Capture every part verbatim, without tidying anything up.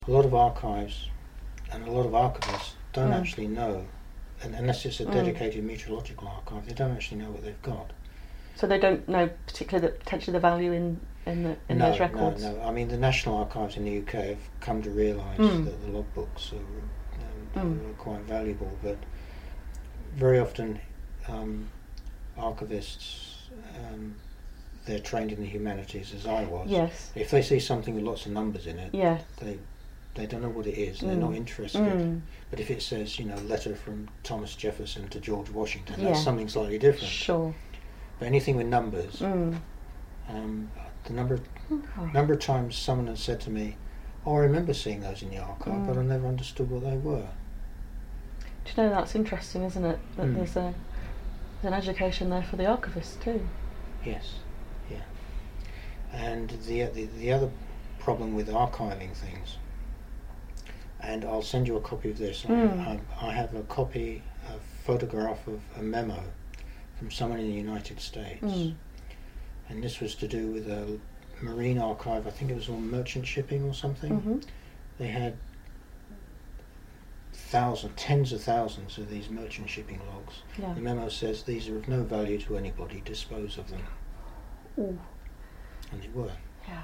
A lot of archives and a lot of archivists don't Mm. actually know, and unless it's a Mm. dedicated meteorological archive, they don't actually know what they've got. So they don't know particularly the, potentially the value in in, the, in no, those records. No, no. I mean, the National Archives in the U K have come to realise Mm. that the logbooks are, um, Mm. are quite valuable, but very often um, archivists, um, they're trained in the humanities as I was. Yes. If they see something with lots of numbers in it, Yeah. they they don't know what it is. Mm. They're not interested. Mm. But if it says, you know, letter from Thomas Jefferson to George Washington, Yeah. that's something slightly different. Sure. But anything with numbers, Mm. um, the number of, Okay. number of times someone has said to me, "Oh, I remember seeing those in the archive, Mm. but I never understood what they were." Do you know, that's interesting, isn't it? That Mm. there's a there's an education there for the archivists too. Yes, yeah. And the the, the other problem with archiving things, and I'll send you a copy of this. Mm. I, I have a copy, a photograph of a memo from someone in the United States, Mm. and this was to do with a marine archive. I think it was on merchant shipping or something. Mm-hmm. They had thousands, tens of thousands of these merchant shipping logs. Yeah. The memo says these are of no value to anybody, dispose of them. Ooh. And they were. Yeah.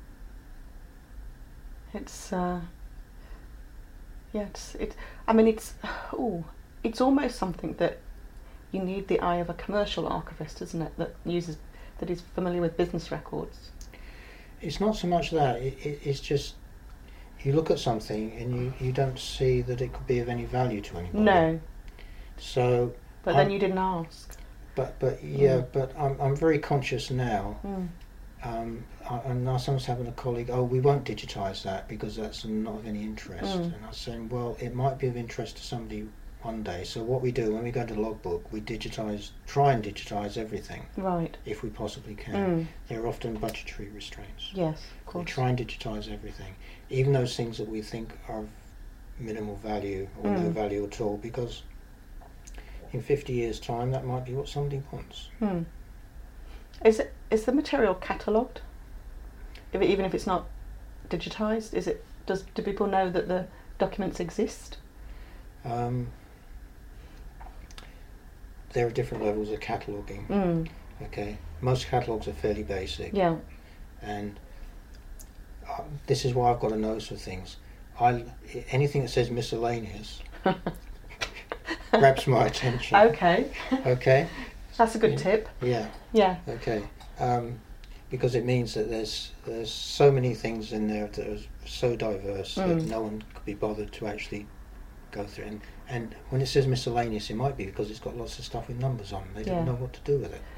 It's uh yeah, it's it I mean it's ooh, it's almost something that you need the eye of a commercial archivist, isn't it, that uses that is familiar with business records. It's not so much that, it, it, it's just you look at something and you, you don't see that it could be of any value to anybody. No. So But I'm, then you didn't ask. But but yeah, Mm. but I'm I'm very conscious now. Mm. Um, I, and I was having a colleague, oh, we won't digitise that because that's not of any interest. Mm. And I was saying, well, it might be of interest to somebody one day. So what we do when we go to logbook, we digitise, try and digitise everything Right. if we possibly can. Mm. There are often budgetary restraints. Yes, of We course. try and digitise everything, even those things that we think are of minimal value or no Mm. value at all, because in fifty years' time that might be what somebody wants. Hmm. Is it is the material catalogued? If it, even if it's not digitised, is it? Does do people know that the documents exist? Um, there are different levels of cataloguing. Mm. Okay, most catalogues are fairly basic, Yeah. and uh, this is why I've got a nose for things. I anything that says miscellaneous grabs my attention. Okay. Okay. That's a good Yeah. tip. Yeah. Yeah. Okay. Um, because it means that there's there's so many things in there that are so diverse that Mm. no one could be bothered to actually go through. And, and when it says miscellaneous, it might be because it's got lots of stuff with numbers on. They Yeah. don't know what to do with it.